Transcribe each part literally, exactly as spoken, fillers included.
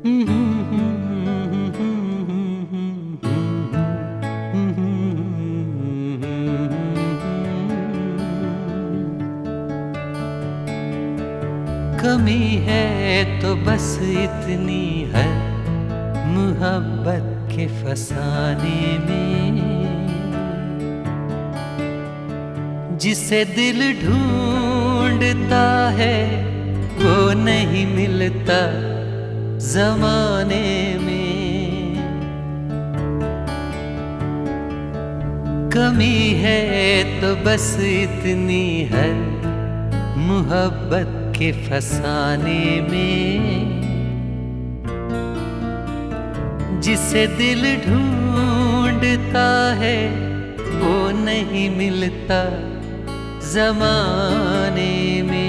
कमी है तो बस इतनी है मोहब्बत के फसाने में, जिसे दिल ढूंढता है वो नहीं मिलता जमाने में। कमी है तो बस इतनी है मोहब्बत के फसाने में, जिसे दिल ढूंढता है वो नहीं मिलता जमाने में।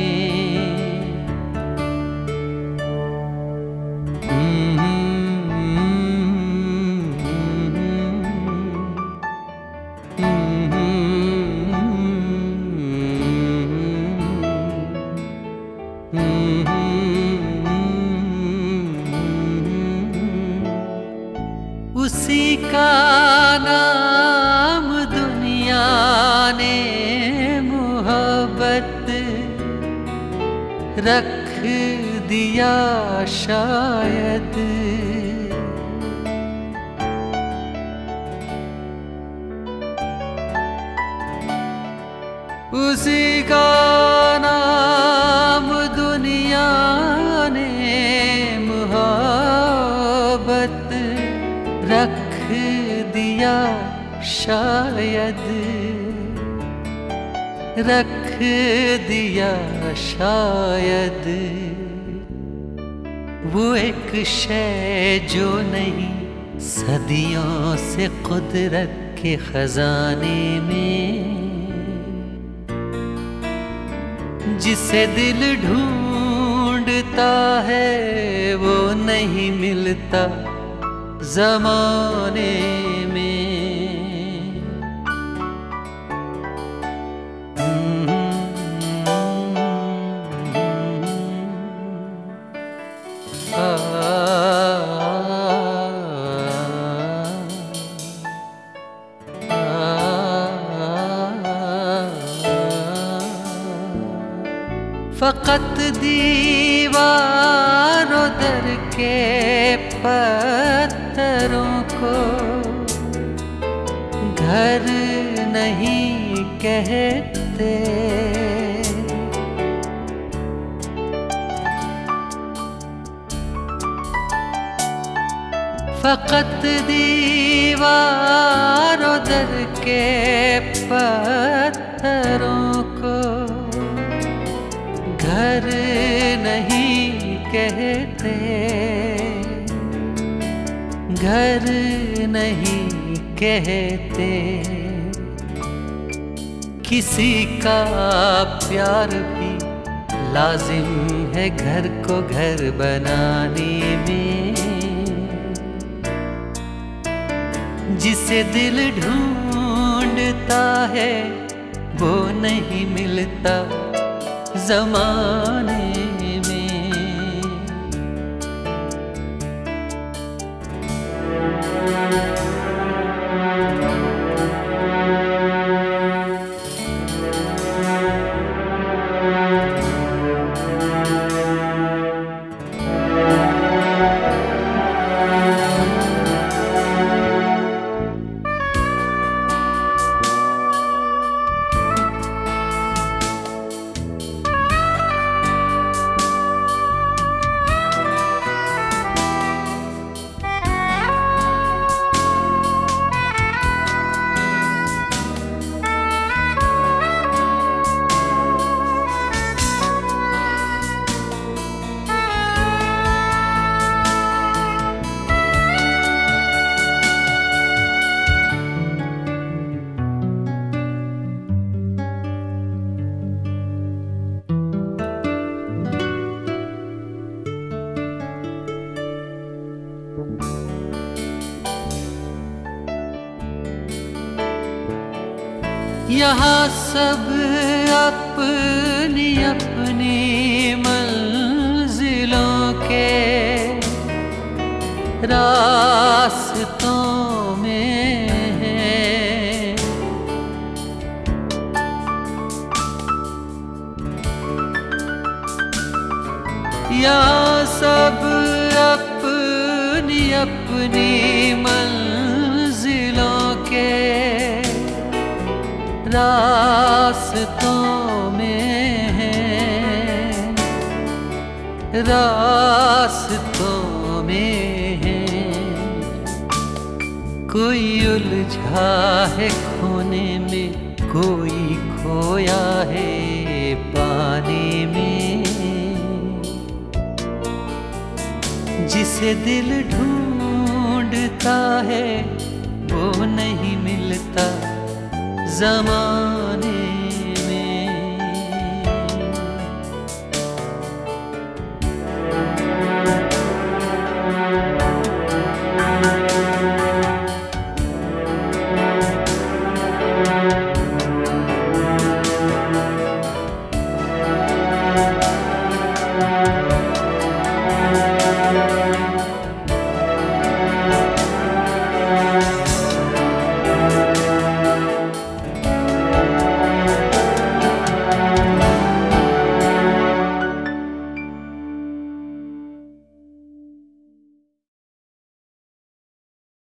उसी का नाम दुनिया ने मोहब्बत रख दिया शायद। उसी का नाम दुनिया ने मोहब्बत रख दिया शायद, रख दिया शायद। वो एक शय जो नहीं सदियों से कुदरत के खजाने में, जिसे दिल ढूंढता है वो नहीं मिलता ज़माने में। फ़क़त दीवारों दर के पत्थरों को घर नहीं कहते, फ़क़त दीवारों दर के पत्थरों को घर नहीं कहते, घर नहीं कहते। किसी का प्यार भी लाजिम है घर को घर बनाने में, जिसे दिल ढूंढता है वो नहीं मिलता ज़माने में। यहाँ सब अपनी अपनी मंजिलों के रास्तों में है। या सब अपनी अपनी मंजिलों के रास्तों में है, रास्तों में है। कोई उलझा है खोने में, कोई खोया है पाने में। जिसे दिल ढूंढता है वो नहीं मिलता ज़माने